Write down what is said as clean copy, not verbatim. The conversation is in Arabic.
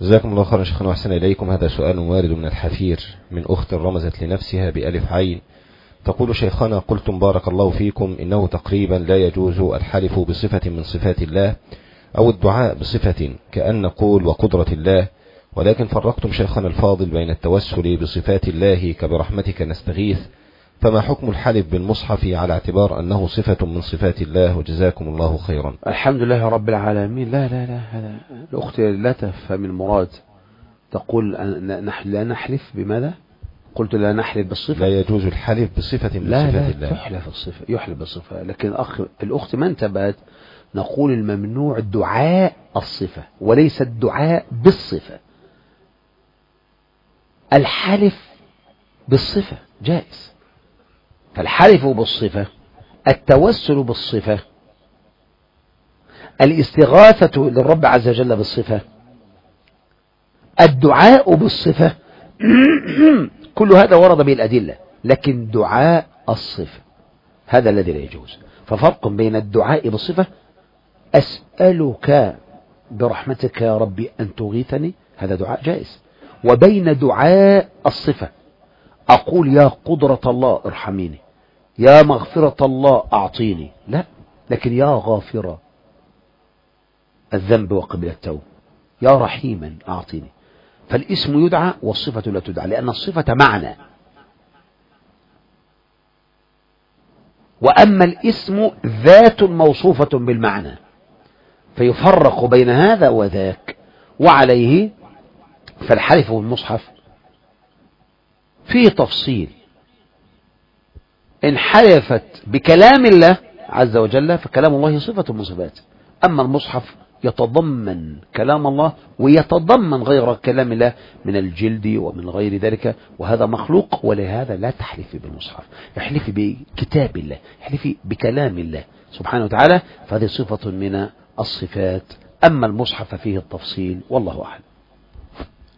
جزاكم الله خيرا شيخنا وأحسن إليكم. هذا سؤال وارد من الحفير من أخت رمزت لنفسها بألف عين. تقول: شيخنا، قلتم بارك الله فيكم إنه تقريبا لا يجوز الحلف بصفة من صفات الله أو الدعاء بصفة كأن نقول وقدرة الله، ولكن فرقتم شيخنا الفاضل بين التوسل بصفات الله كبرحمتك نستغيث، فما حكم الحلف بالمصحف على اعتبار أنه صفة من صفات الله؟ وجزاكم الله خيرا. الحمد لله رب العالمين. لا لا لا، هذا الأخت لا تفهم المراد. تقول لا نحلف بماذا؟ قلت لا نحلف بالصفة. لا يجوز الحلف بصفة من صفات الله. يحلف بالصفة، لكن الأخت ما انتبهت. نقول الممنوع دعاء الصفة وليس الدعاء بالصفة. الحلف بالصفة جائز، فالحلف بالصفة، التوسل بالصفة، الاستغاثة للرب عز وجل بالصفة، الدعاء بالصفة كل هذا ورد به الأدلة، لكن دعاء الصفة هذا الذي لا يجوز. ففرق بين الدعاء بالصفة، أسألك برحمتك يا ربي أن تغيثني، هذا دعاء جائز، وبين دعاء الصفة، أقول يا قدرة الله ارحميني، يا مغفرة الله أعطيني، لا، لكن يا غافر الذنب وقبل التوب، يا رحيما أعطيني. فالاسم يدعى والصفة لا تدعى، لأن الصفة معنى، وأما الاسم ذات موصوفة بالمعنى، فيفرق بين هذا وذاك. وعليه فالحلف بالمصحف فيه تفصيل. إن حلفت بكلام الله عز وجل فكلام الله صفة من صفاته، أما المصحف يتضمن كلام الله ويتضمن غير كلام الله من الجلد ومن غير ذلك، وهذا مخلوق، ولهذا لا تحلفي بالمصحف، احلفي بكتاب الله، احلفي بكلام الله سبحانه وتعالى، فهذه صفة من الصفات. أما المصحف فيه التفصيل، والله أعلم.